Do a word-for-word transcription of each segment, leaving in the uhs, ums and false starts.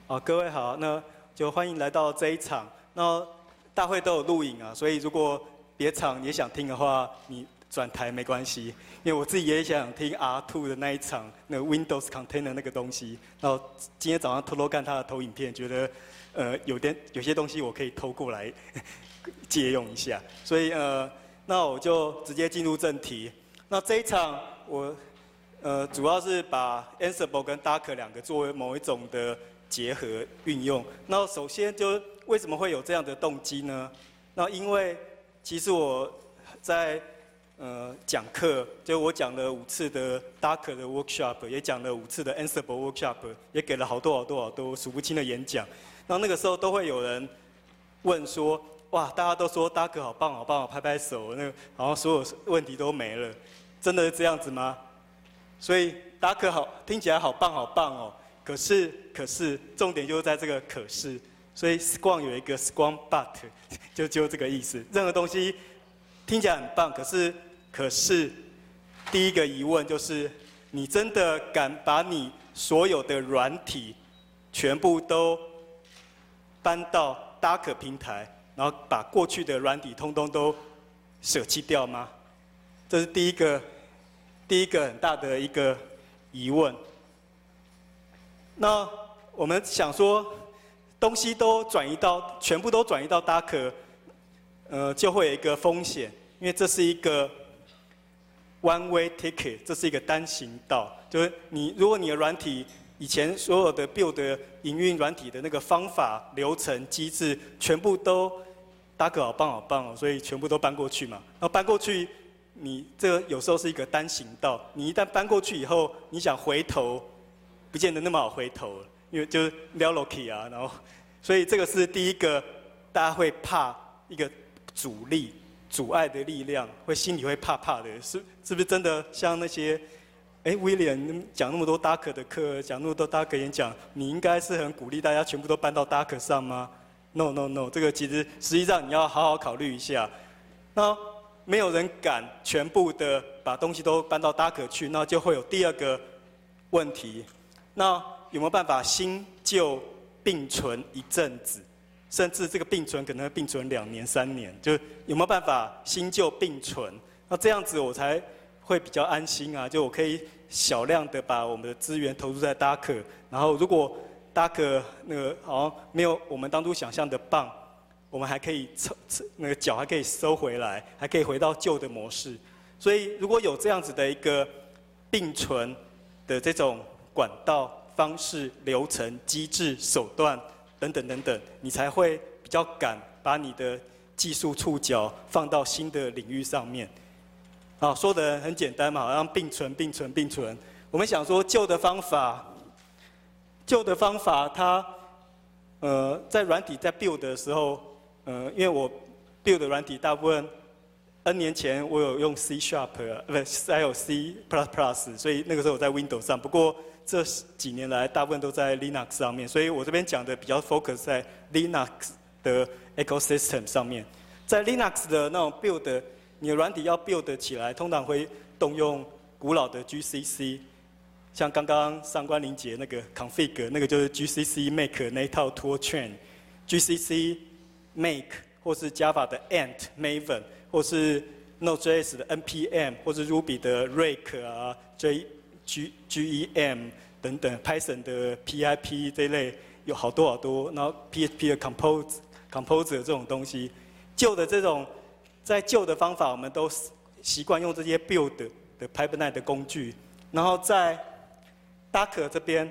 好，各位好，那就欢迎来到这一场。那大会都有录影啊，所以如果别场也想听的话，你转台没关系。因为我自己也想听 R 二 的那一场，那个 Windows Container 那个东西。然后今天早上偷偷看他的投影片，觉得呃有点有些东西我可以偷过来借用一下。所以呃，那我就直接进入正题。那这一场我呃主要是把 Ansible 跟 Docker 两个作为某一种的结合运用。那首先就为什么会有这样的动机呢？那因为其实我在呃讲课，就我讲了五次的 Docker 的 workshop， 也讲了五次的 Ansible workshop， 也给了好多好多好多数不清的演讲。然后那个时候都会有人问说，哇，大家都说 Docker 好棒好棒，拍拍手，那个好像所有问题都没了，真的是这样子吗？所以 Docker 好听起来好棒好棒哦。可是，可是，重点就是在这个可是，所以 Scrum 有一个 Scrum But， 就就这个意思。任何东西听起来很棒，可是，可是，第一个疑问就是，你真的敢把你所有的软体全部都搬到 Docker 平台，然后把过去的软体通通都舍弃掉吗？这是第一个，第一个很大的一个疑问。那我们想说，东西都转移到，全部都转移到 Docker， 呃，就会有一个风险，因为这是一个 one way ticket， 这是一个单行道。就是你，如果你的软体以前所有的 build 的营运软体的那个方法、流程、机制，全部都 Docker 好棒好棒哦，所以全部都搬过去嘛。然后搬过去，你这个有时候是一个单行道，你一旦搬过去以后，你想回头，不见得那么好回头了，因为就是了落去啊，然后，所以这个是第一个大家会怕一个阻力、阻碍的力量，会心里会怕怕的，是是不是真的像那些，哎，威廉讲那么多 Docker 的课，讲那么多 Docker 演讲，你应该是很鼓励大家全部都搬到 Docker 上吗 ？No No No， 这个其实实际上你要好好考虑一下。那没有人敢全部的把东西都搬到 Docker 去，那就会有第二个问题。那有没有办法新旧并存一阵子，甚至这个并存可能会并存两年、三年，就有没有办法新旧并存？那这样子我才会比较安心啊！就我可以小量的把我们的资源投入在 Docker， 然后如果 Docker 那个好像没有我们当初想象的棒，我们还可以抽那个脚还可以收回来，还可以回到旧的模式。所以如果有这样子的一个并存的这种管道、方式、流程、机制、手段等等等等，你才会比较敢把你的技术触角放到新的领域上面。啊，说的很简单嘛，好像并存、并存、并存。我们想说旧的方法，旧的方法它，呃，在软体在 build 的时候，呃，因为我 build 的软体大部分 N 年前我有用 C Sharp， 不是还有 C plus plus， 所以那个时候我在 Windows 上。不过这几年来，大部分都在 Linux 上面，所以我这边讲的比较 focus 在 Linux 的 ecosystem 上面。在 Linux 的那种 build， 你的软体要 build 起来，通常会动用古老的 G C C， 像刚刚上官林杰那个 config， 那个就是 G C C make 那一套 tool chain，G C C make 或是 Java 的 Ant、Maven， 或是 Node.js 的 N P M， 或是 Ruby 的 Rake 啊 J G GEM 等等 ，Python 的 P I P 这一类有好多好多，然后 P H P 的 Compose Composer 这种东西，旧的这种在旧的方法，我们都习惯用这些 build 的 pipeline 的工具，然后在 Docker 这边，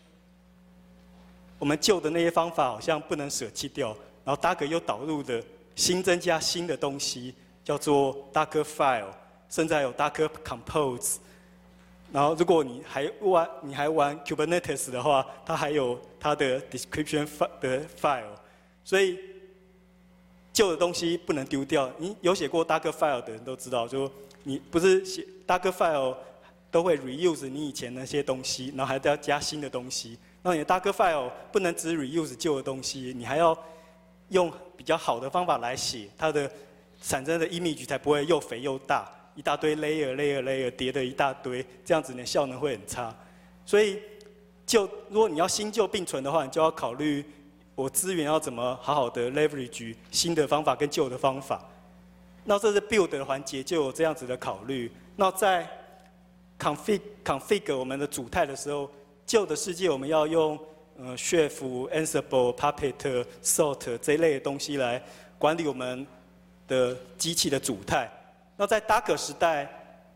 我们旧的那些方法好像不能舍弃掉，然后 Docker 又导入的新增加新的东西，叫做 Docker File， 甚至还有 Docker Compose。然后，如果你还玩你还玩 Kubernetes 的话，它还有它的 description 的 file， 所以旧的东西不能丢掉。你有写过 Docker file 的人都知道，就你不是写 Docker file 都会 reuse 你以前那些东西，然后还要加新的东西。那你的 Docker file 不能只 reuse 旧的东西，你还要用比较好的方法来写，它的产生的 image 才不会又肥又大。一大堆 layer layer layer 叠的一大堆，这样子你的效能会很差。所以旧如果你要新旧并存的话，你就要考虑我资源要怎么好好的 leverage 新的方法跟旧的方法。那这是 build 的环节就有这样子的考虑。那在 config config 我们的主态的时候，旧的世界我们要用呃 Chef、Ansible、Puppet、Salt 这一类的东西来管理我们的机器的主态。那在 Docker 时代，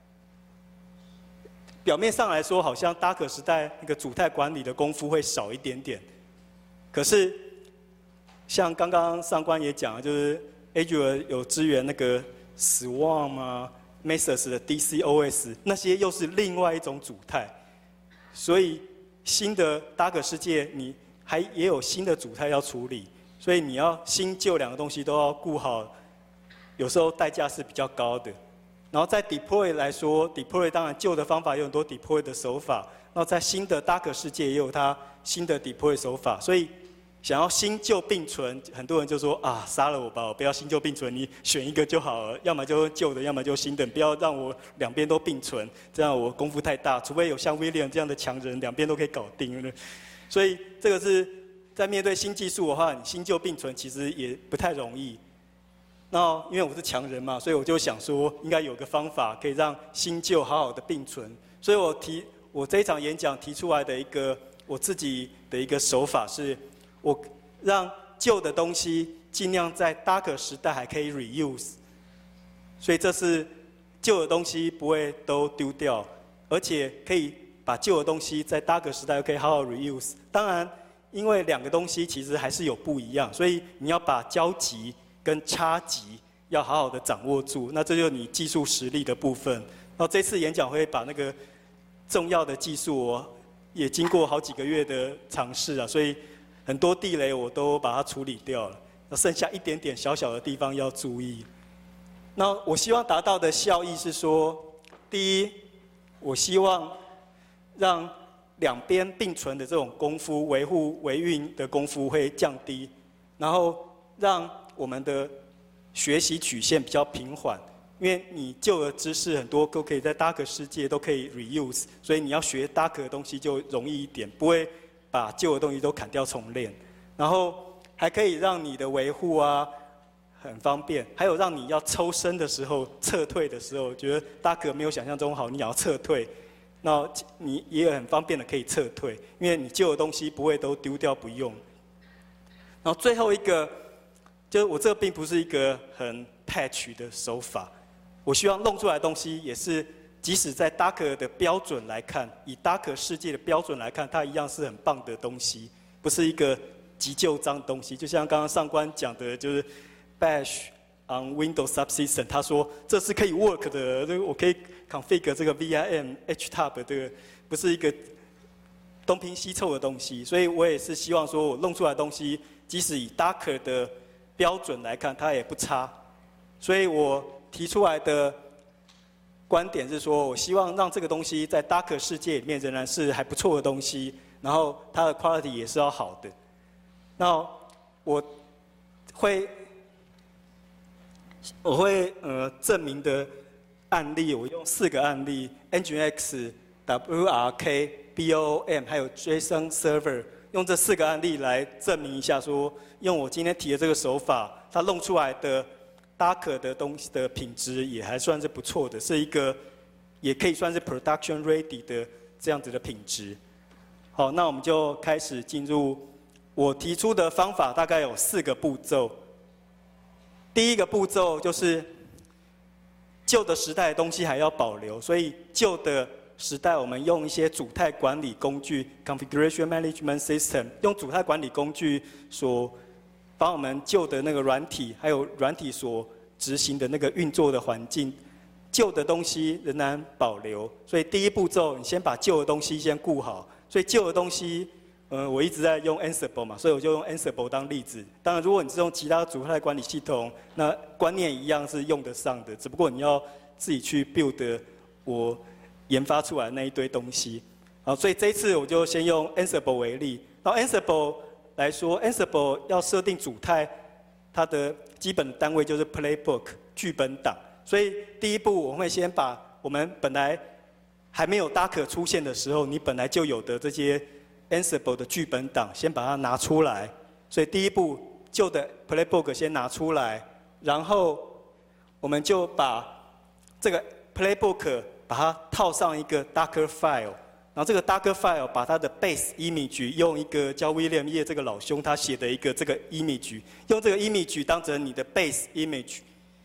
表面上来说，好像 Docker 时代那个主态管理的功夫会少一点点。可是，像刚刚上官也讲了，就是 Azure 有支援那个 Swarm 啊、Mesos 的 D C O S， 那些又是另外一种主态。所以新的 Docker 世界，你还也有新的主态要处理，所以你要新旧两个东西都要顾好。有时候代价是比较高的，然后在 deploy 来说 ，deploy 当然旧的方法有很多 deploy 的手法，然后在新的 Docker 世界也有它新的 deploy 手法，所以想要新旧并存，很多人就说啊，杀了我吧，我不要新旧并存，你选一个就好了，要么就旧的，要么就新的，不要让我两边都并存，这样我功夫太大，除非有像 William 这样的强人，两边都可以搞定。所以这个是在面对新技术的话，你新旧并存其实也不太容易。那因为我是强人嘛，所以我就想说，应该有个方法可以让新旧好好的并存。所以我提我这一场演讲提出来的一个我自己的一个手法是，我让旧的东西尽量在 Docker 时代还可以 reuse。所以这是旧的东西不会都丢掉，而且可以把旧的东西在 Docker 时代又可以好好 reuse。当然，因为两个东西其实还是有不一样，所以你要把交集跟差级要好好的掌握住，那这就是你技术实力的部分。然后这次演讲会把那个重要的技术，我也经过好几个月的尝试啊，所以很多地雷我都把它处理掉了。那剩下一点点小小的地方要注意。那我希望达到的效益是说，第一，我希望让两边并存的这种功夫维护维运的功夫会降低，然后让我们的学习曲线比较平缓，因为你旧的知识很多都可以在 Docker 世界都可以 reuse， 所以你要学 Docker 的东西就容易一点，不会把旧的东西都砍掉重练。然后还可以让你的维护啊很方便，还有让你要抽身的时候、撤退的时候，觉得 Docker 没有想象中好，你要撤退，那你也很方便的可以撤退，因为你旧的东西不会都丢掉不用。然后最后一个。就是我这并不是一个很 patch 的手法，我希望弄出来的东西也是，即使在 Docker 的标准来看，以 Docker 世界的标准来看，它一样是很棒的东西，不是一个急就章的东西。就像刚刚上官讲的，就是 Bash on Windows Subsystem， 他说这是可以 work 的，这个我可以 configure 这个 V I M、H T U B 这个不是一个东拼西凑的东西，所以我也是希望说我弄出来的东西，即使以 Docker 的标准来看，它也不差，所以我提出来的观点是说，我希望让这个东西在 Docker 世界里面仍然是还不错的东西，然后它的 quality 也是要好的。那我会我会呃证明的案例，我用四个案例 ：Nginx、W R K、B O O M 还有 JSON Server。用这四个案例来证明一下说，用我今天提的这个手法，它弄出来的 Docker 的东西的品质也还算是不错的，是一个也可以算是 production ready 的这样子的品质。好，那我们就开始进入我提出的方法，大概有四个步骤。第一个步骤就是旧的时代的东西还要保留，所以旧的时代，我们用一些主态管理工具 （configuration management system）， 用主态管理工具所把我们旧的那个软体，还有软体所执行的那个运作的环境，旧的东西仍然保留。所以第一步骤，你先把旧的东西先顾好。所以旧的东西，呃，我一直在用 Ansible 嘛，所以我就用 Ansible 当例子。当然，如果你是用其他主态管理系统，那观念一样是用得上的，只不过你要自己去 build 我研发出来那一堆东西，好，所以这一次我就先用 Ansible 为例。然后 Ansible 来说 ，Ansible 要设定主态，它的基本单位就是 playbook 剧本档。所以第一步我会先把我们本来还没有 Docker 出现的时候，你本来就有的这些 Ansible 的剧本档，先把它拿出来。所以第一步，旧的 Playbook 先拿出来，然后我们就把这个 Playbook 把它套上一个 Docker file， 然后这个 Docker file 把它的 base image 用一个叫 William Ye 这个老兄他写的一个这个 image， 用这个 image 当成你的 base image。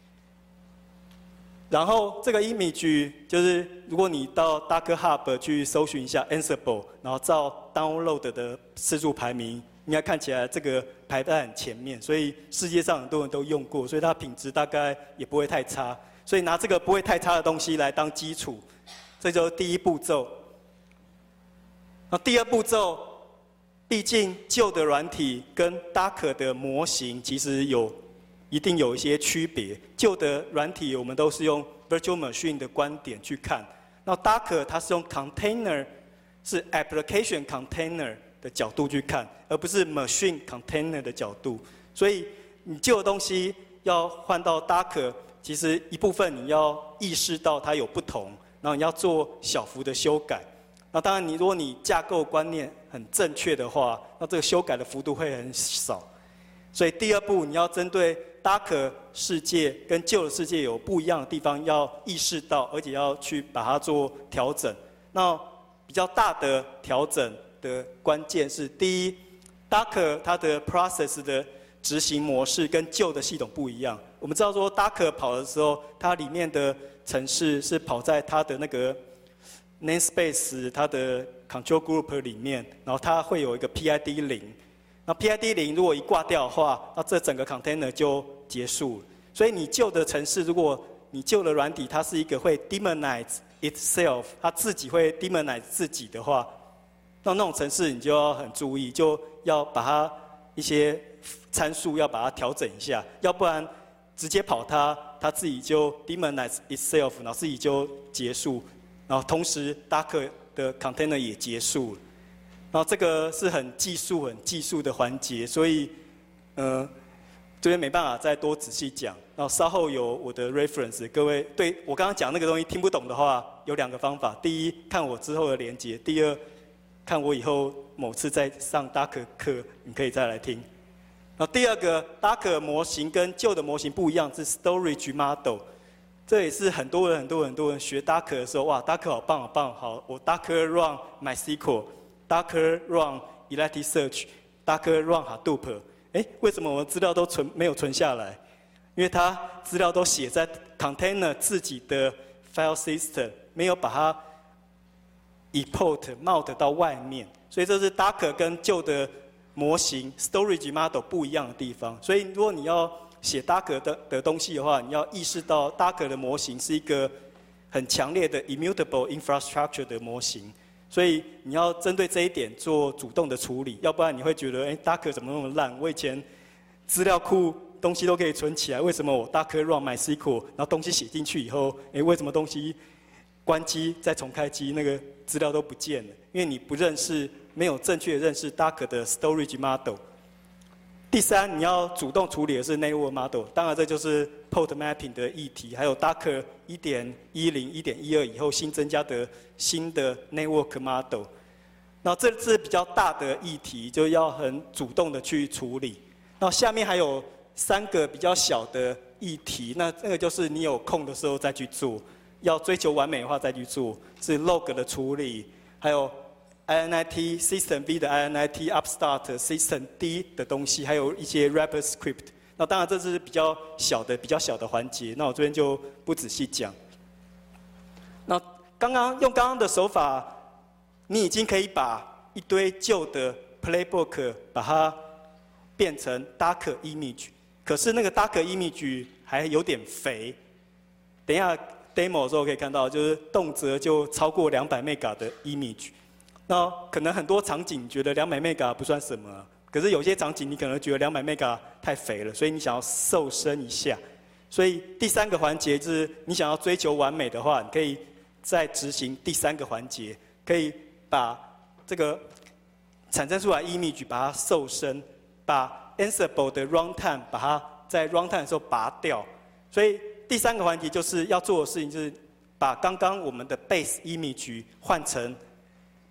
然后这个 image 就是如果你到 Docker Hub 去搜寻一下 Ansible， 然后照 download 的次数排名，应该看起来这个排在很前面，所以世界上很多人都用过，所以它品质大概也不会太差。所以拿这个不会太差的东西来当基础，这就是第一步骤。那第二步骤，毕竟旧的软体跟 Docker 的模型其实有一定有一些区别。旧的软体我们都是用 Virtual Machine 的观点去看，那 Docker 它是用 Container， 是 Application Container 的角度去看，而不是 Machine Container 的角度。所以你旧的东西要换到 Docker， 其实一部分你要意识到它有不同，然后你要做小幅的修改。那当然，你如果你架构观念很正确的话，那这个修改的幅度会很少。所以第二步，你要针对 Docker 世界跟旧的世界有不一样的地方，要意识到，而且要去把它做调整。那比较大的调整的关键是，第一 ，Docker 它的 process 的执行模式跟旧的系统不一样。我们知道说 Docker 跑的时候，它里面的程式是跑在它的那个 namespace 它的 control group 里面，然后它会有一个 P I D 零。那 P I D 零 如果一挂掉的话，那这整个 container 就结束了。所以你旧的程式，如果你旧的软体它是一个会 demonize itself， 它自己会 demonize 自己的话，那那种程式你就要很注意，就要把它一些参数要把它调整一下，要不然直接跑它，它自己就 demonize itself， 然后自己就结束，然后同时 Docker 的 container 也结束了。然后这个是很技术、很技术的环节，所以，呃，这边没办法再多仔细讲。然后稍后有我的 reference， 各位对我刚刚讲那个东西听不懂的话，有两个方法：第一，看我之后的连结；第二，看我以后某次再上 Docker 课，你可以再来听。然后第二个 Docker 模型跟旧的模型不一样，是 storage model。这也是很多人、很多人、很多人学 Docker 的时候，哇 ，Docker 好棒、好棒，好，我 Docker run MySQL。Docker run Elasticsearch，Docker run Hadoop， 哎，为什么我的资料都存没有存下来？因为它资料都写在 container 自己的 file system， 没有把它 import mount 到外面，所以这是 Docker 跟旧的模型 storage model 不一样的地方。所以如果你要写 Docker 的的东西的话，你要意识到 Docker 的模型是一个很强烈的 immutable infrastructure 的模型。所以你要针对这一点做主动的处理，要不然你会觉得，哎 ，Docker 怎么那么烂？我以前资料库东西都可以存起来，为什么我 Docker run MySQL， 然后东西写进去以后，哎，为什么东西关机再重开机，那个资料都不见了？因为你不认识，没有正确认识 Docker 的 storage model。第三，你要主动处理的是 network model， 当然这就是 port mapping 的议题，还有 Docker 一点一零、一点一二 以后新增加的新的 network model。那这是比较大的议题，就要很主动的去处理。那下面还有三个比较小的议题，那那个就是你有空的时候再去做，要追求完美的话再去做，是 log 的处理，还有I N I T System V 的 I N I T Upstart System D 的东西，还有一些 wrapper script。那当然这是比较小的、比较小的环节，那我这边就不仔细讲。那刚刚用刚刚的手法，你已经可以把一堆旧的 playbook 把它变成 Docker image， 可是那个 Docker image 还有点肥。等一下 demo 的时候可以看到，就是动辄就超过两百 mega 的 image。那可能很多场景觉得两百 mega 不算什么，可是有些场景你可能觉得两百 mega 太肥了，所以你想要瘦身一下。所以第三个环节就是你想要追求完美的话，你可以再执行第三个环节，可以把这个产生出来 image 把它瘦身，把 Ansible 的 runtime 把它在 runtime 的时候拔掉。所以第三个环节就是要做的事情就是把刚刚我们的 base image 换成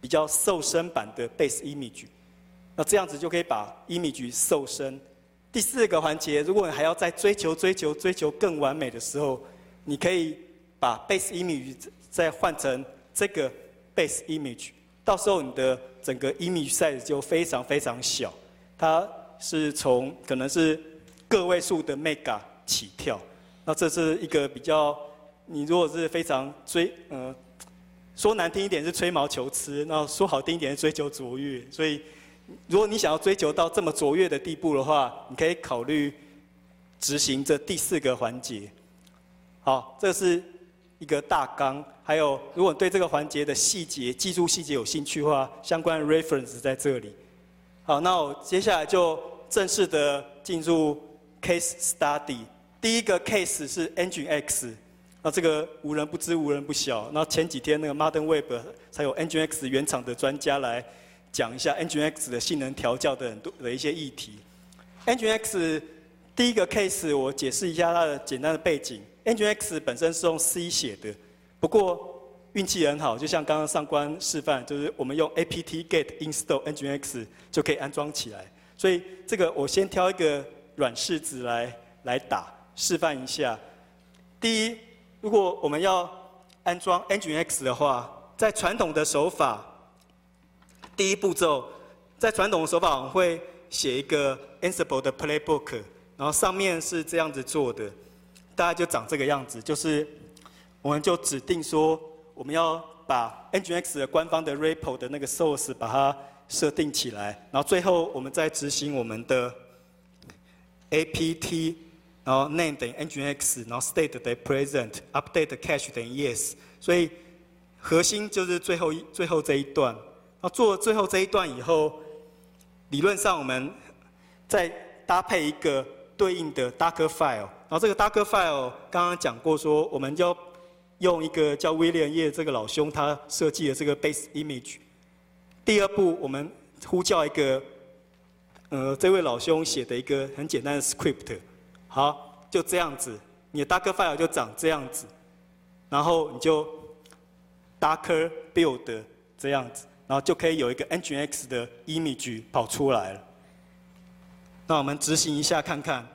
比较瘦身版的 base image， 那这样子就可以把 image 瘦身。第四个环节，如果你还要再追求、追求、追求更完美的时候，你可以把 base image 再换成这个 base image， 到时候你的整个 image size 就非常非常小，它是从可能是个位数的 mega 起跳。那这是一个比较，你如果是非常追，呃，说难听一点是吹毛求疵，那说好听一点是追求卓越。所以，如果你想要追求到这么卓越的地步的话，你可以考虑执行这第四个环节。好，这是一个大纲。还有，如果对这个环节的细节、技术细节有兴趣的话，相关的 reference 在这里。好，那我接下来就正式的进入 case study。第一个 case 是 Nginx， 那这个无人不知，无人不晓。那前几天那个 Modern Web 才有 Nginx 原厂的专家来讲一下 Nginx 的性能调教的很多的一些议题。Nginx 第一个 case 我解释一下它的简单的背景。Nginx 本身是用 C 写的，不过运气很好，就像刚刚上官示范，就是我们用 apt get install Nginx 就可以安装起来。所以这个我先挑一个软式子来来打。示范一下。第一，如果我们要安装 Nginx 的话，在传统的手法，第一步骤，在传统的手法我们会写一个 Ansible 的 playbook， 然后上面是这样子做的，大概就长这个样子，就是我们就指定说我们要把 Nginx 的官方的 repo 的那个 source 把它设定起来，然后最后我们再执行我们的 apt。然后 name 等于 Nginx， 然后 state 等于 present，update cache 等于 yes， 所以核心就是最后一最后这一段。那做了最后这一段以后，理论上我们再搭配一个对应的 Docker file， 然后这个 Docker file 刚刚讲过说，我们就用一个叫威廉叶这个老兄他设计的这个 base image。第二步，我们呼叫一个呃这位老兄写的一个很简单的 script。好，就这样子，你的 Docker file 就长这样子，然后你就 Docker build 这样子，然后就可以有一个 Nginx 的 image 跑出来了。那我们执行一下看看。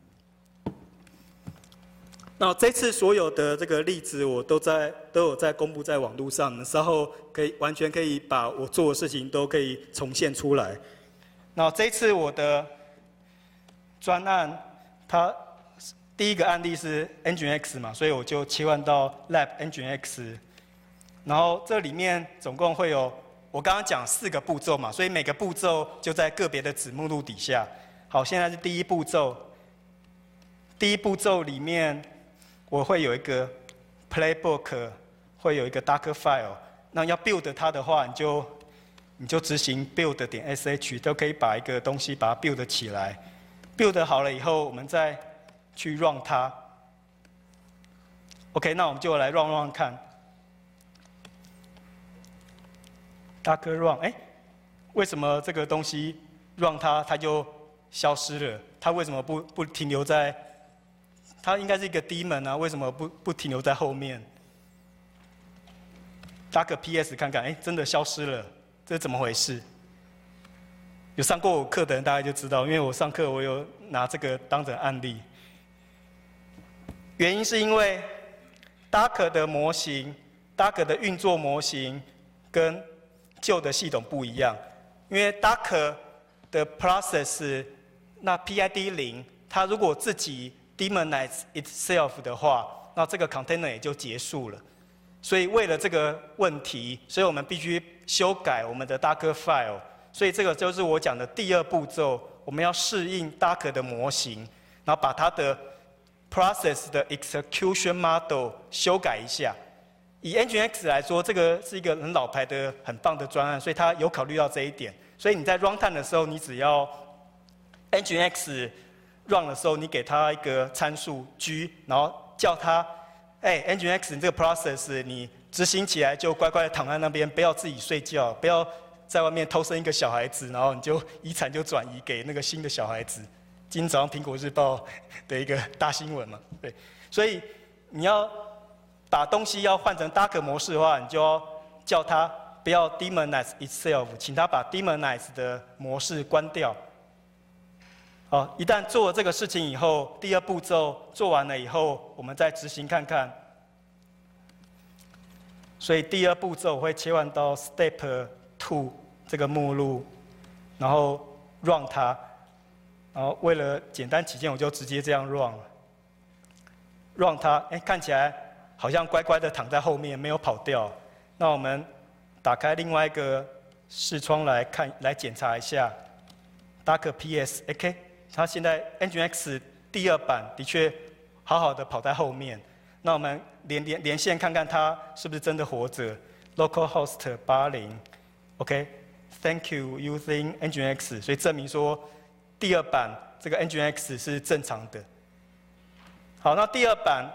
那这次所有的这个例子我都在都有在公布在网络上，你们稍后可以完全可以把我做的事情都可以重现出来。那这次我的专案。它第一个案例是 Nginx 嘛，所以我就切换到 Lab Nginx， 然后这里面总共会有我刚刚讲四个步骤嘛，所以每个步骤就在个别的子目录底下。好，现在是第一步骤，第一步骤里面我会有一个 playbook， 会有一个 Docker file， 那要 build 它的话，你就你就执行 build 点 sh， 都可以把一个东西把它 build 起来。build 好了以后，我们再去 run 它。OK， 那我们就来 run run 看。Docker run， 哎，为什么这个东西 run 它它就消失了？它为什么不不停留在？它应该是一个 daemon 啊，为什么不不停留在后面 ？Docker P S 看看，哎，真的消失了，这是怎么回事？有上过我课的人大概就知道，因为我上课我有拿这个当成案例。原因是因为 Docker 的模型 ，Docker 的运作模型跟旧的系统不一样。因为 Docker 的 process 那 P I D 零，它如果自己 daemonize itself 的话，那这个 container 也就结束了。所以为了这个问题，所以我们必须修改我们的 Docker file。所以这个就是我讲的第二步骤，我们要适应 Docker 的模型，然后把它的 process 的 execution model 修改一下。以 Nginx 来说，这个是一个很老牌的、很棒的专案，所以它有考虑到这一点。所以你在 runtime 的时候，你只要 Nginx run 的时候，你给它一个参数 G， 然后叫它，哎 ，Nginx 你这个 process 你执行起来就乖乖的躺在那边，不要自己睡觉，不要在外面偷生一个小孩子，然后你就遗产就转移给那个新的小孩子。今天早上苹果日报的一个大新闻嘛，对，所以你要把东西要换成 Docker 模式的话，你就要叫它不要 demonize itself， 请它把 demonize 的模式关掉。好，一旦做了这个事情以后，第二步骤做完了以后，我们再执行看看。所以第二步骤我会切换到 Step Two 这个目录，然后 run 它，然后为了简单起见，我就直接这样 run 了。run 它，哎，看起来好像乖乖的躺在后面，没有跑掉。那我们打开另外一个视窗来看，来检查一下 Docker P S。OK， 它现在 Nginx 第二版的确好好的跑在后面。那我们连连连线看看它是不是真的活着 ，localhost 八零 ，OK，Thank you using Nginx， 所以证明说第二版这个 Nginx 是正常的。好，那第二版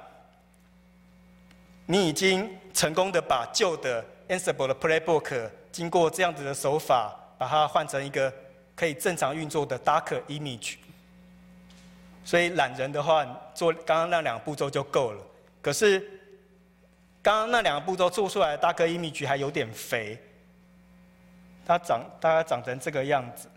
你已经成功的把旧的 Ansible 的 Playbook 经过这样子的手法，把它换成一个可以正常运作的 Docker image。所以懒人的话，做刚刚那两个步骤就够了。可是，刚刚那两个步骤做出来的 Docker image 还有点肥，它长大概长成这个样子。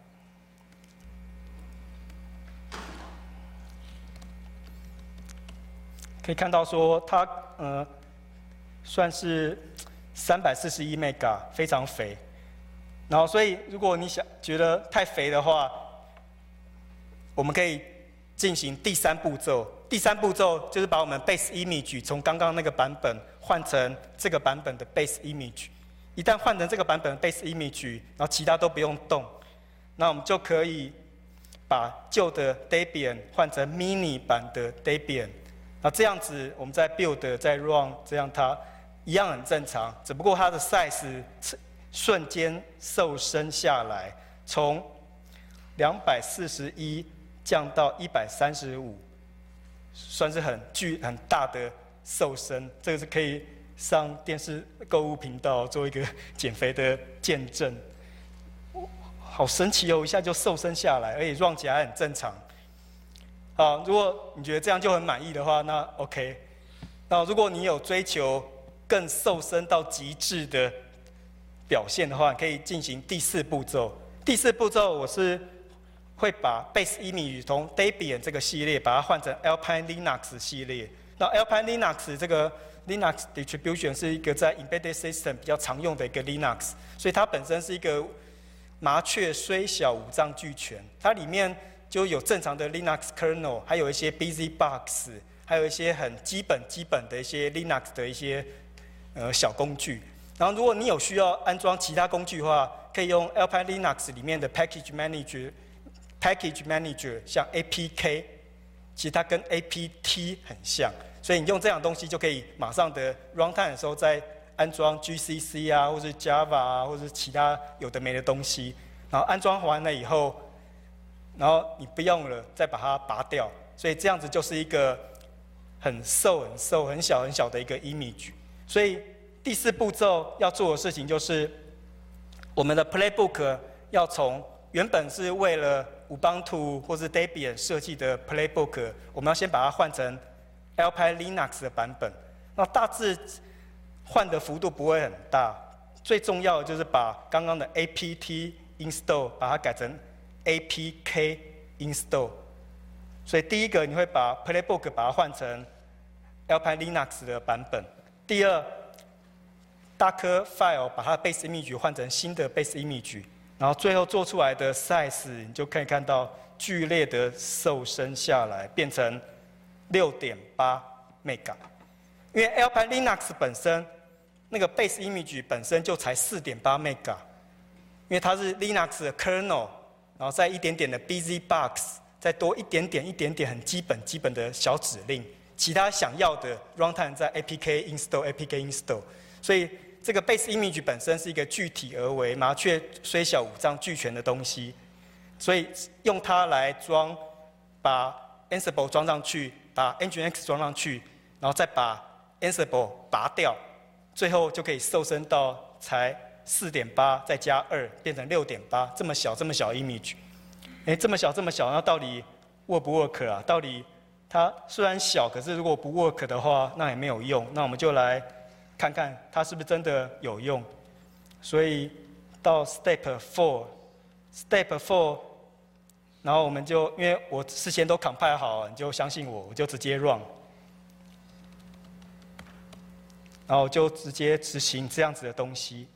可以看到说它呃算是三百四十一 mega， 非常肥。然后，所以如果你想觉得太肥的话，我们可以进行第三步骤。第三步骤就是把我们 base image 从刚刚那个版本换成这个版本的 base image。一旦换成这个版本的 base image， 然后其他都不用动，那我们就可以把旧的 Debian 换成 mini 版的 Debian。那这样子，我们在 build 在 run， 这样它一样很正常，只不过它的 size 瞬间瘦身下来，从两百四十一降到一百三十五。算是很巨很大的瘦身，这个是可以上电视购物频道做一个减肥的见证。好神奇哦，一下就瘦身下来，而且 run 起来很正常。好，如果你觉得这样就很满意的话，那 OK。那如果你有追求更瘦身到极致的表现的话，可以进行第四步骤。第四步骤我是会把 base image 从 Debian 这个系列把它换成 Alpine Linux 系列。那 Alpine Linux 这个 Linux distribution 是一个在 embedded system 比较常用的一个 Linux， 所以它本身是一个麻雀虽小五脏俱全，它里面就有正常的 Linux kernel， 还有一些 BusyBox， 还有一些很基本基本的一些 Linux 的一些呃小工具。然后如果你有需要安装其他工具的话，可以用 Alpine Linux 里面的 Package Manager。Package Manager 像 A P K， 其实它跟 A P T 很像，所以你用这样东西就可以马上的 runtime 的时候再安装 G C C 啊，或是 Java 啊，或是其他有的没的东西。然后安装完了以后，然后你不用了，再把它拔掉。所以这样子就是一个很瘦、很瘦、很小、很小的一个 image。所以第四步骤要做的事情就是，我们的 Playbook 要从原本是为了 Ubuntu 或是 Debian 设计的 Playbook， 我们要先把它换成 Alpine Linux 的版本。那大致换的幅度不会很大，最重要的就是把刚刚的 A P T install 把它改成 A P K install。所以第一个你会把 Playbook 把它换成 Alpine Linux 的版本。第二 ，Docker file 把它的 base image 换成新的 base image。然后最后做出来的 size， 你就可以看到剧烈的瘦身下来，变成 六点八 mega。因为 Alpine Linux 本身那个 base image 本身就才 四点八 mega， 因为它是 Linux 的 kernel， 然后再一点点的 BusyBox， 再多一点点一点点很基本基本的小指令，其他想要的 runtime 在 A P K install A P K install， 所以这个 base image 本身是一个具体而为、麻雀虽小五脏俱全的东西，所以用它来装，把 Ansible 装上去，把 Nginx 装上去，然后再把 Ansible 拔掉，最后就可以瘦身到才 四点八 再加二变成 六点八， 这么小这么小 image。哎，这么小这么小，那到底 work 不 work 啊？到底它虽然小，可是如果不 work 的话，那也没有用。那我们就来看看它是不是真的有用。 所以到 Step Four，Step Four， 然后我们就因为我事先都 compile 好，你就相信我，我就直接 run， 然后就直接执行这样子的東西。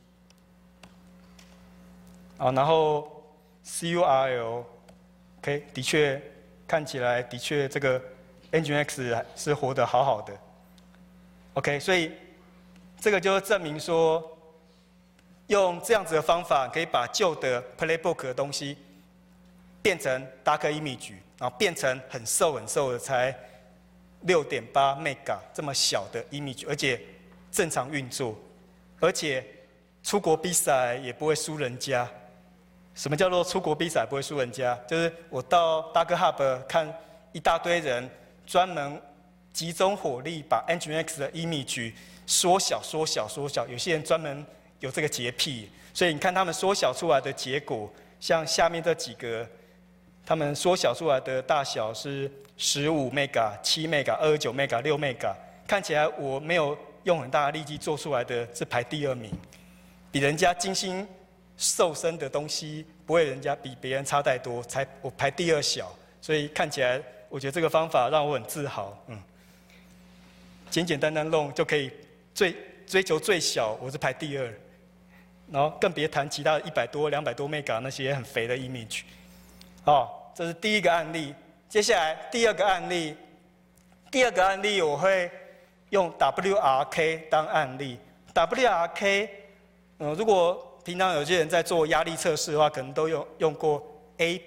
啊，然后 C U R L，OK， 的确看起来的确这个 Nginx 是活得好好的 ，OK， 所以这个就证明说，用这样子的方法可以把旧的 Playbook 的东西变成 Docker image， 然后变成很瘦很瘦的，才 六点八 mega 这么小的 image， 而且正常运作，而且出国比赛也不会输人家。什么叫做出国比赛不会输人家？就是我到 Docker Hub 看一大堆人专门集中火力把 Nginx 的 image 缩小、缩小、缩小。有些人专门有这个洁癖，所以你看他们缩小出来的结果，像下面这几个，他们缩小出来的大小是十五 mega、七 mega、二十九 mega、六 mega， 看起来我没有用很大的力气做出来的是排第二名，比人家精心瘦身的东西不会人家比别人差太多，才我排第二小，所以看起来我觉得这个方法让我很自豪。嗯，简简单单弄就可以最追求最小，我是排第二，然后更别谈其他一百多、两百多 mega 那些很肥的 image。哦，这是第一个案例。接下来第二个案例，第二个案例我会用 W R K 当案例。W R K， 嗯，如果平常有些人在做压力测试的话，可能都有用过 A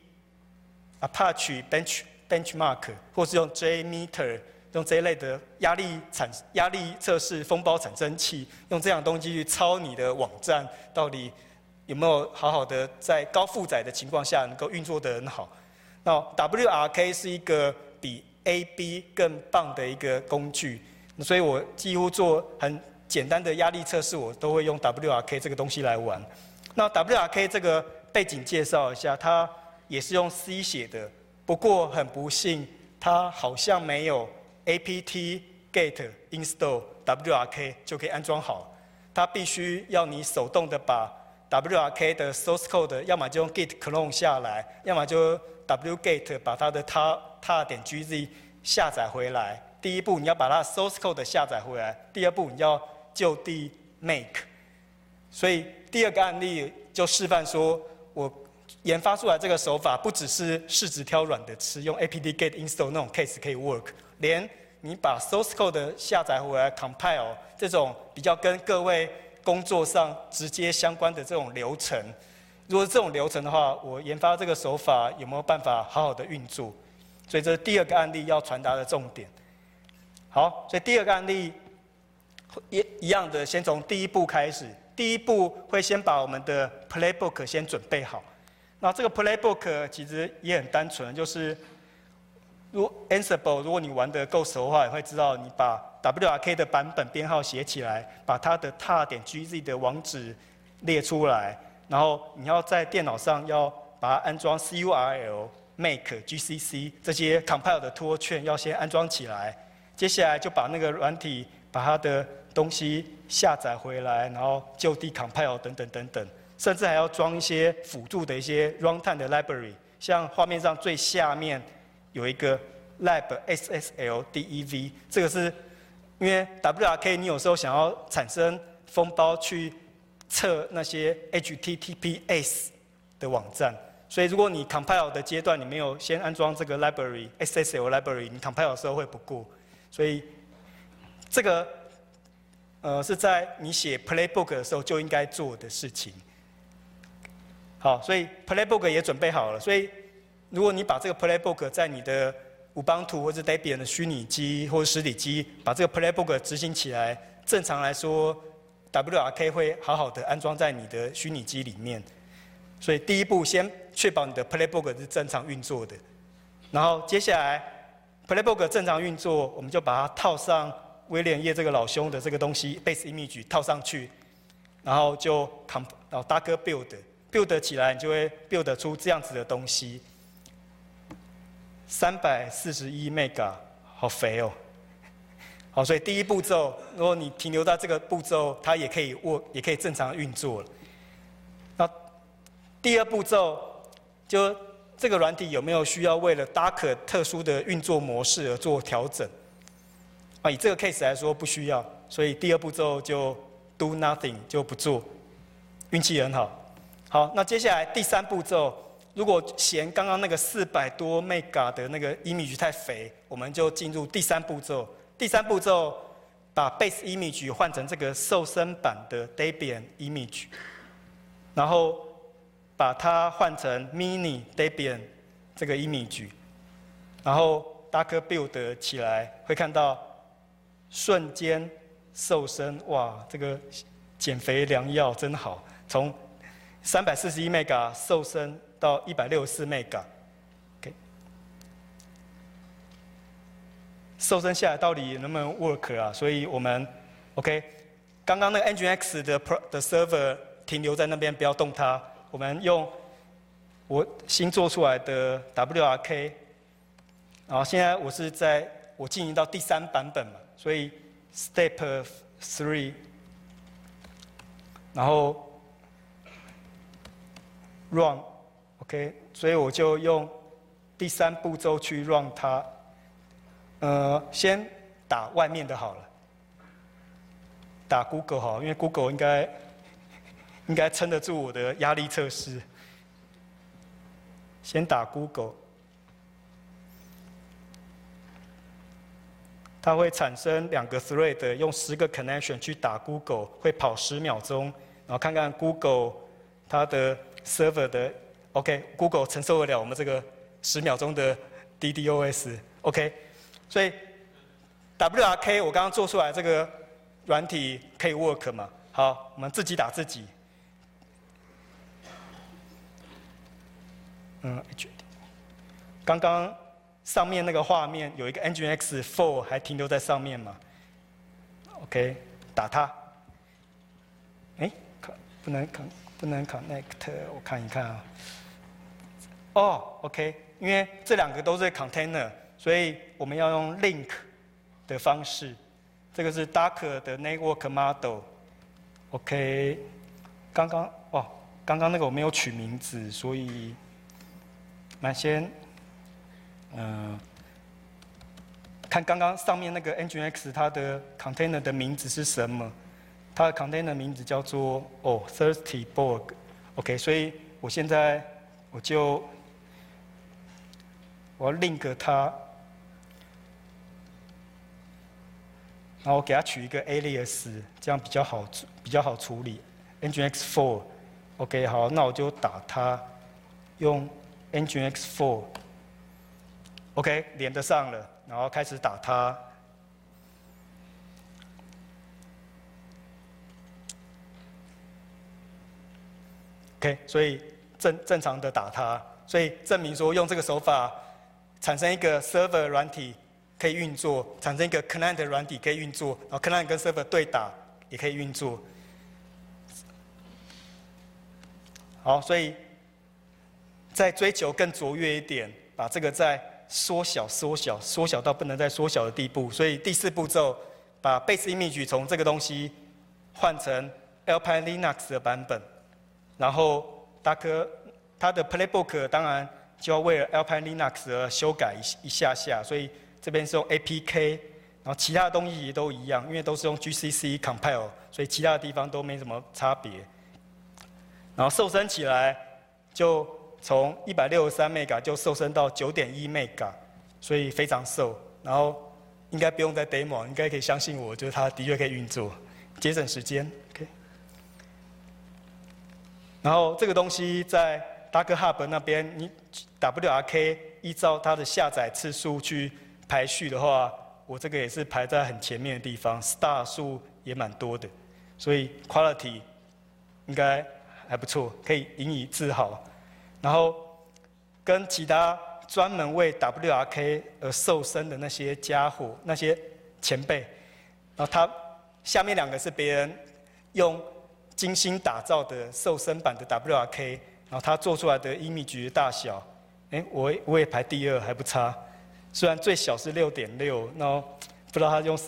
B、Apache Bench Benchmark， 或是用 JMeter， 用这一类的压力产压力测试风暴产生器，用这样的东西去抄你的网站，到底有没有好好的在高负载的情况下能够运作得很好？那 W R K 是一个比 A B 更棒的一个工具，所以我几乎做很简单的压力测试，我都会用 W R K 这个东西来玩。那 W R K 这个背景介绍一下，它也是用 C 写的，不过很不幸，它好像没有 apt get install W R K 就可以安装好，它必须要你手动的把 W R K 的 source code， 要么就用 git clone 下来，要么就 wget 把它的 tar.gz 下载回来。第一步你要把它 source code 下载回来，第二步你要就地 make。所以第二个案例就示范说，我研发出来这个手法不只是柿子挑软的吃，用 apt get install 那种 case 可以 work， 连你把 source code 下载回来 compile 这种比较跟各位工作上直接相关的这种流程，如果是这种流程的话，我研发这个手法有没有办法好好的运作？所以这是第二个案例要传达的重点。好，所以第二个案例一一样的，先从第一步开始。第一步会先把我们的 playbook 先准备好。那这个 playbook 其实也很单纯，就是如 Ansible， 如果你玩得够熟的话，也会知道你把 W R K 的版本编号写起来，把它的 tar.gz 的网址列出来，然后你要在电脑上要把它安装 C U R L、make、G C C 这些 compile 的托券要先安装起来。接下来就把那个软体把它的东西下载回来，然后就地 compile 等等等等，甚至还要装一些辅助的一些 runtime 的 library， 像画面上最下面有一个 lab S S L dev， 这个是因为 W R K 你有时候想要产生封包去测那些 H T T P S 的网站，所以如果你 compile 的阶段你没有先安装这个 library S S L library， 你 compile 的时候会不过。所以这个呃是在你写 playbook 的时候就应该做的事情。好，所以 playbook 也准备好了。所以如果你把这个 playbook 在你的 Ubuntu 或者 Debian 的虚拟机或者实体机把这个 playbook 执行起来，正常来说 W R K 会好好的安装在你的虚拟机里面。所以第一步先确保你的 playbook 是正常运作的，然后接下来 playbook 正常运作，我们就把它套上威廉叶这个老兄的这个东西 base image 套上去，然后就 comp 然后 Docker build build 起来，你就会 build 出这样子的东西。三百四十一 mega 好肥哦。 好，所以第一步骤，如果你停留在这个步骤，它也可以握，也可以正常运作了。那第二步骤，就这个软体有没有需要为了 Docker 特殊的运作模式而做调整？啊，以这个 case 来说不需要，所以第二步骤就 do nothing 就不做，运气很好。好，那接下来第三步骤，如果嫌刚刚那个四百多 mega 的那个 image 太肥，我们就进入第三步骤。第三步骤，把 base image 换成这个瘦身版的 Debian image， 然后把它换成 mini Debian 这个 image， 然后 Docker build 起来，会看到瞬间瘦身，哇，这个减肥良药真好，从三百四十一 mega 瘦身到一百六十四 mega。瘦身下来到底能不能 work 啊？所以我们 OK， 刚刚那个 Nginx 的 Pro 的 server 停留在那边，不要动它。我们用我新做出来的 W R K， 然后现在我是在我进行到第三版本嘛，所以 Step three， 然后 Run OK， 所以我就用第三步骤去 Run 它。呃，先打外面的好了，打 Google 好，因为 Google 应该应该撑得住我的压力测试。先打 Google， 它会产生两个 thread， 用十个 connection 去打 Google， 会跑十秒钟，然后看看 Google 它的 server 的 OK，Google 承受得了我们这个十秒钟的 D DoS OK。所以 W R K 我刚刚做出来这个软体可以 work 嘛？好，我们自己打自己。嗯，刚刚上面那个画面有一个 Nginx four 还停留在上面嘛 ？OK， 打它。哎，不能 con 不能 connect， 我看一看啊。哦 ，OK， 因为这两个都是 container。所以我们要用 link 的方式，这个是 Docker 的 network model。OK， 刚刚哦，刚刚那个我没有取名字，所以那先，嗯、呃，看刚刚上面那个 Nginx 它的 container 的名字是什么？它的 container 名字叫做哦 thirsty borg。OK， 所以我现在我就我要 link 它。然后我给它取一个 alias， 这样比较好比较好处理。Nginx four， OK， 好，那我就打它，用 Nginx four， OK， 连得上了，然后开始打它。OK， 所以正正常的打它，所以证明说用这个手法产生一个 server 软体。可以运作，产生一个 client 软体可以运作，然后 client 跟 server 对打也可以运作。好，所以再追求更卓越一点，把这个再缩小、缩小、缩小到不能再缩小的地步。所以第四步骤，把 base image 从这个东西换成 Alpine Linux 的版本，然后 Docker 它的 playbook 当然就要为了 Alpine Linux 而修改一下下，所以。这边是用 A P K， 然后其他的东西也都一样，因为都是用 G C C compile， 所以其他的地方都没什么差别。然后瘦身起来，就从一百六十三 mega 就瘦身到 九点一 mega， 所以非常瘦。然后应该不用再 demo， 应该可以相信我，就是它的确可以运作，节省时间。OK。然后这个东西在 Docker Hub 那边，你 W R K 依照它的下载次数去。排序的话，我这个也是排在很前面的地方 ，star 数也蛮多的，所以 quality 应该还不错，可以引以自豪。然后跟其他专门为 W R K 而瘦身的那些家伙、那些前辈，然后他下面两个是别人用精心打造的瘦身版的 W R K， 然后他做出来的 image 的大小，哎，我我也排第二，还不差。虽然最小是 六点六， 然后不知道他用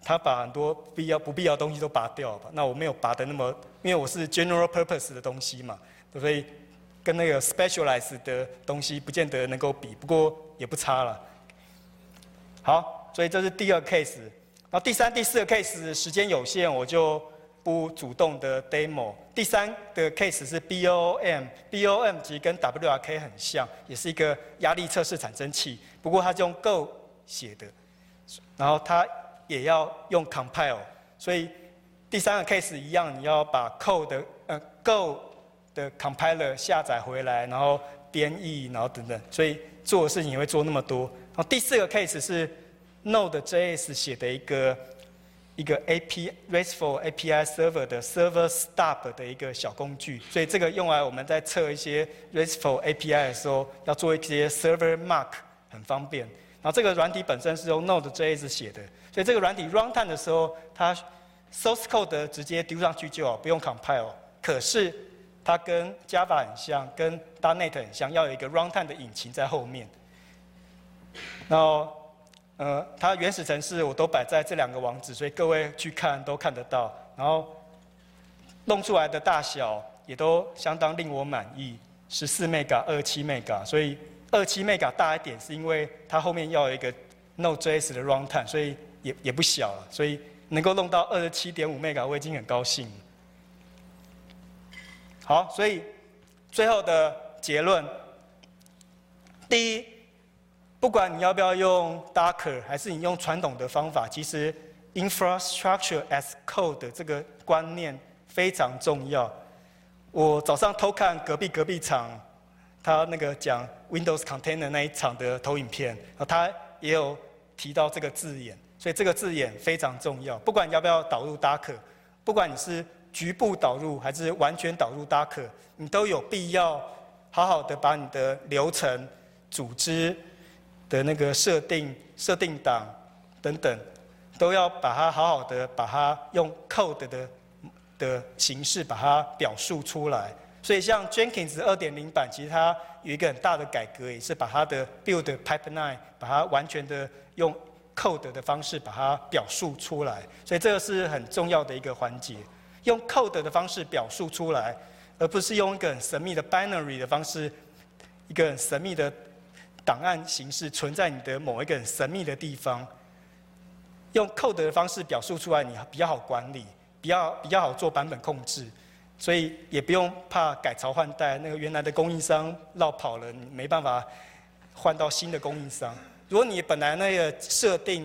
他把很多必要不必要的东西都拔掉吧。那我没有拔的那么，因为我是 general purpose 的东西嘛，所以跟那个 specialized 的东西不见得能够比，不过也不差了。好，所以这是第二个 case。然后第三、第四个 case 时间有限，我就不主动的 demo。第三的 case 是 B O M，B O M 其实跟 W R K 很像，也是一个压力测试产生器，不过它是用 Go 写的，然后它也要用 compile， 所以第三个 case 一样，你要把 code 的呃 Go 的 compiler 下载回来，然后编译，然后等等，所以做的事情也会做那么多。然后第四个 case 是 Node.js 写的一个一个 A P RESTful A P I Server 的 Server Stop 的一个小工具，所以这个用来我们在测一些 RESTful A P I 的时候，要做一些 Server Mark 很方便。然后这个软体本身是用 Node.js 写的，所以这个软体 runtime 的时候，它 source code 直接丢上去就好，不用 compile。可是它跟 Java 很像，跟 .dot net 很像，要有一个 runtime 的引擎在后面。然后呃，它原始程式我都摆在这两个网址，所以各位去看都看得到。然后弄出来的大小也都相当令我满意，十四 mega、二十七 mega， 所以二十七 mega 大一点，是因为它后面要有一个 Node.js 的 runtime， 所以也也不小了，所以能够弄到二十七点五 mega， 我已经很高兴了。好，所以最后的结论，第一，不管你要不要用 Docker， 还是你用传统的方法，其实 infrastructure as code 的这个观念非常重要。我早上偷看隔壁隔壁场他那个讲 Windows Container 那一场的投影片，他也有提到这个字眼，所以这个字眼非常重要。不管你要不要导入 Docker， 不管你是局部导入还是完全导入 Docker， 你都有必要好好的把你的流程、组织的那个设定、设定档等等，都要把它好好的把它用 code 的的形式把它表述出来。所以像 Jenkins 二点零 版，其实它有一个很大的改革，也是把它的 build pipeline 把它完全的用 code 的方式把它表述出来。所以这个是很重要的一个环节，用 code 的方式表述出来，而不是用一个很神秘的 binary 的方式，一个很神秘的档案形式存在你的某一个很神秘的地方。用 code 的方式表述出来，你比较好管理，比较比较好做版本控制。所以也不用怕改朝换代，那个原来的供应商落跑了，你没办法换到新的供应商。如果你本来那个设定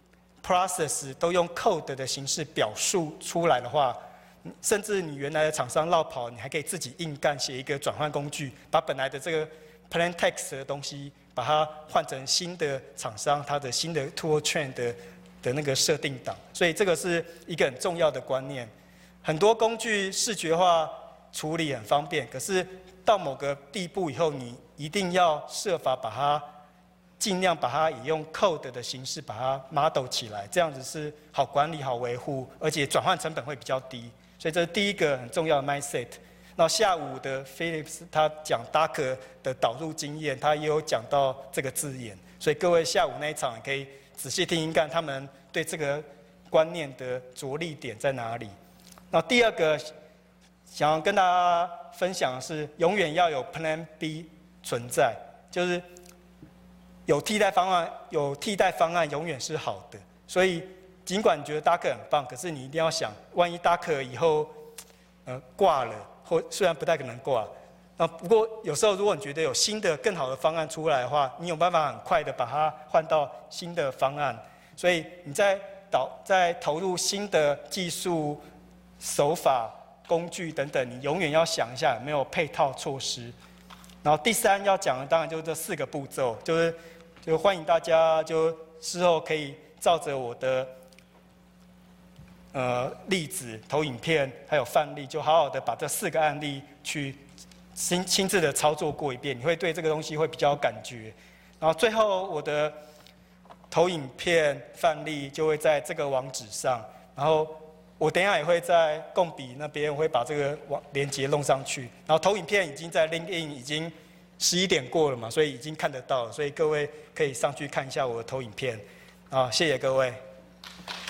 process 都用 code 的形式表述出来的话，甚至你原来的厂商落跑，你还可以自己硬干写一个转换工具，把本来的这个 plain text 的东西，把它换成新的厂商它的新的 tool chain 的的那个设定档。所以这个是一个很重要的观念。很多工具视觉化处理很方便，可是到某个地步以后，你一定要设法把它尽量把它以用 code 的形式把它 model 起来，这样子是好管理、好维护，而且转换成本会比较低。所以这是第一个很重要的 mindset。那下午的 Philips 他讲 Docker 的导入经验，他也有讲到这个字眼，所以各位下午那一场也可以仔细听听看，他们对这个观念的着力点在哪里。那第二个想要跟大家分享的是，永远要有 Plan B 存在，就是有替代方案，有替代方案永远是好的。所以尽管你觉得 Docker 很棒，可是你一定要想，万一 Docker 以后呃挂了，或虽然不太可能挂，那不过有时候如果你觉得有新的更好的方案出来的话，你有办法很快的把它换到新的方案。所以你在导在投入新的技术、手法、工具等等，你永远要想一下有没有配套措施。然后第三要讲的当然就是这四个步骤，就是就欢迎大家就事后可以照着我的呃例子、投影片还有范例，就好好的把这四个案例去亲亲自的操作过一遍，你会对这个东西会比较有感觉。然后最后我的投影片范例就会在这个网址上，然后我等一下也会在共笔那边，我会把这个网连结弄上去。然后投影片已经在 LinkedIn 已经十一点过了嘛，所以已经看得到了，所以各位可以上去看一下我的投影片。啊，谢谢各位。